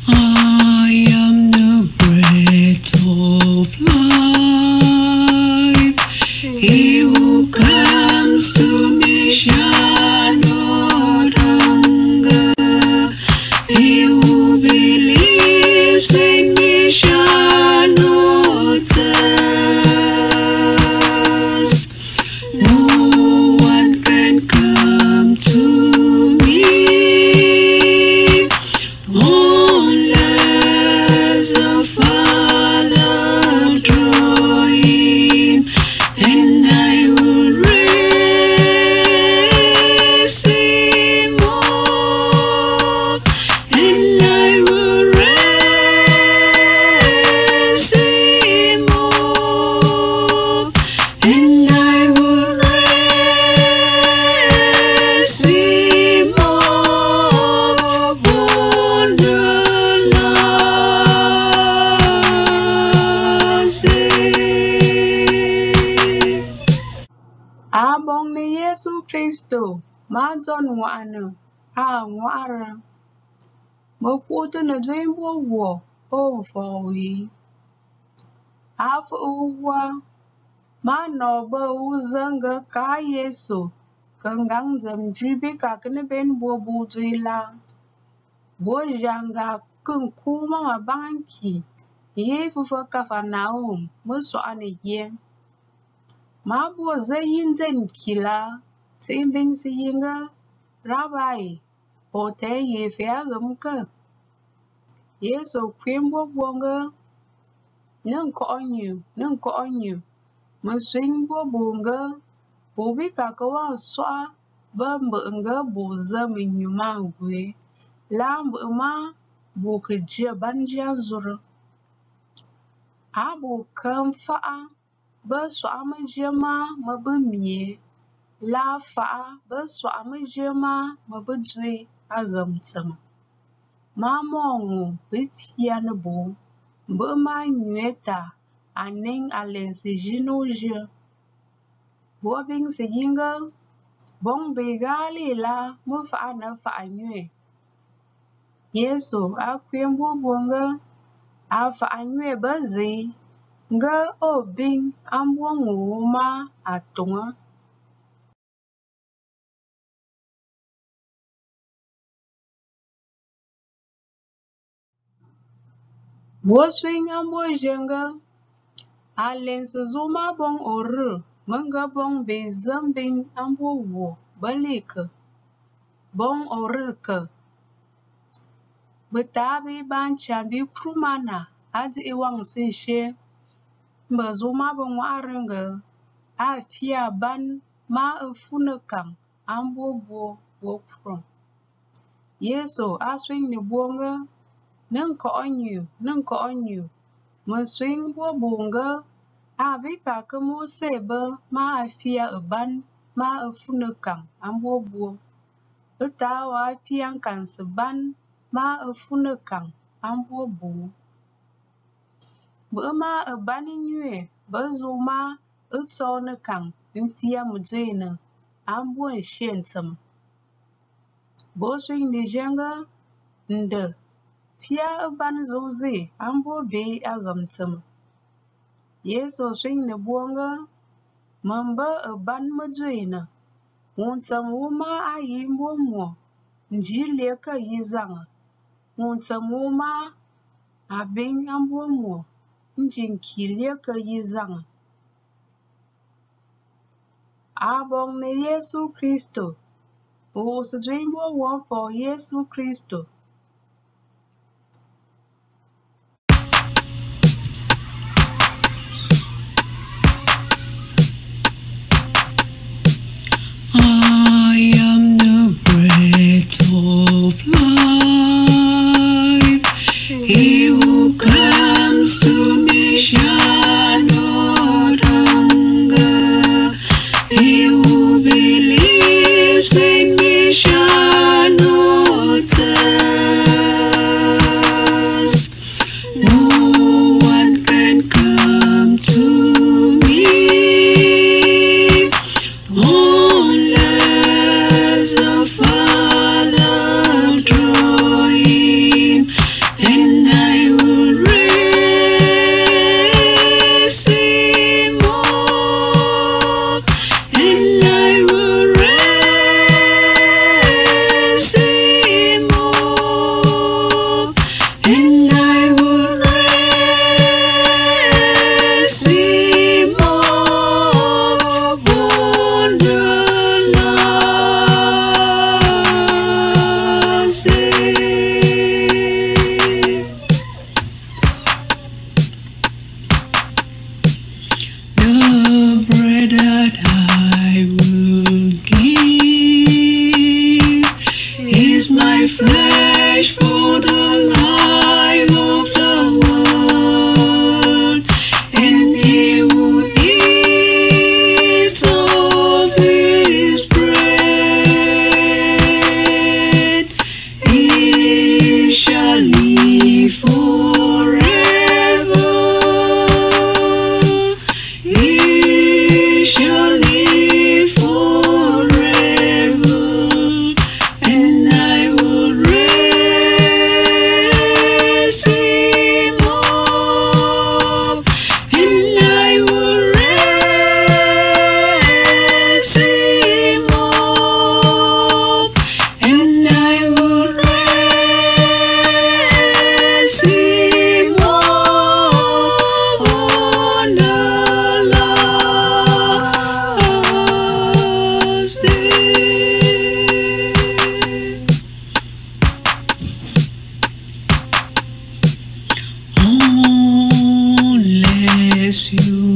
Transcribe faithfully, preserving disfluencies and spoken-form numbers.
I am the bread of life. He who comes to me shall not hunger. He who believes in me shall not thirst. No one can come to me unless the Father draw him, and I will raise him up, and I will raise him up, and I will raise him up on the last day. Abong ni Yesu Kristo, ma John wa'anu, a wa'ara. Mo kutu na dwe wo wo, o fowi. Afu uwa, ma no ba uzanga ka Yesu, kangang zem jubi ka kene ben bo bu dwe la. Bo janga kung kuma ma banki, ye fufa Kafarnaum, mo so ane ye. Ma bo ze yin zen kila, timbing si yinga, Rabbi, o te ye fea gumka. Yesu kwimbo bonga, nung ko onyu, nung ko onyu, ma swing bo bonga, bo bi ka kawa swa, ba mbunga bo za minyuma gwe, la mbuma bo kejia banjia zuru. Abo kam fa'a, ba swa ma jema ma bumye, la fa'a ba swa ma jema ma bujwe agam tsama. Ma mongu bifia na bo, mbu ma nyueta, aning alensi jino je. Bo bing se yinga, bong begali la mu fa'a na fa'a nyue. Yesu a kwembo bonga, a fa'a nyue ba zi, nga o bing ambongu ma atunga. Bo swing ambo jenga, alensi zuma bong oru, munga bong be zambing ambo wo, balika. Bong oru ka. Betabi ban chambi krumana, adi iwang sishe. Mba zuma bong waringa, a fia ban ma ufunakang, ambo bo wo krum. Yesu a swing ni bonga, nung ko onyu, nung ko onyu. Ma swing bo bonga, a bika kamo seba ma a fia uban, ma ufunakang, ambo bo. Utawa fiang kan seban, ma ufunakang, ambo bo. Buma uban nyue, bazuma utsonakang, imtia mujena, ambo nshentam. Bo swing ni jenga, nde. Tia uban zoze, ambo be agamtam. Yesu swing ni bonga, mamba uban mujena. Wontam wuma a yimbo mo, njile ka yizanga. Wontam wuma a bing ambo mo, njinkile ka yizanga. Abong ni Yesu Kristo, o se jimbo won for Yesu Kristo. I am the bread of life. He who comes to me shall not hunger. He who believes in me shall not thirst. No one can come to me unless the Father draw him, and flesh for the life of the world, and he who eats of his bread, he shall live forever. He shall live forever, and I will raise him up, and I will raise him up, and I will raise him up on the last day. Unless you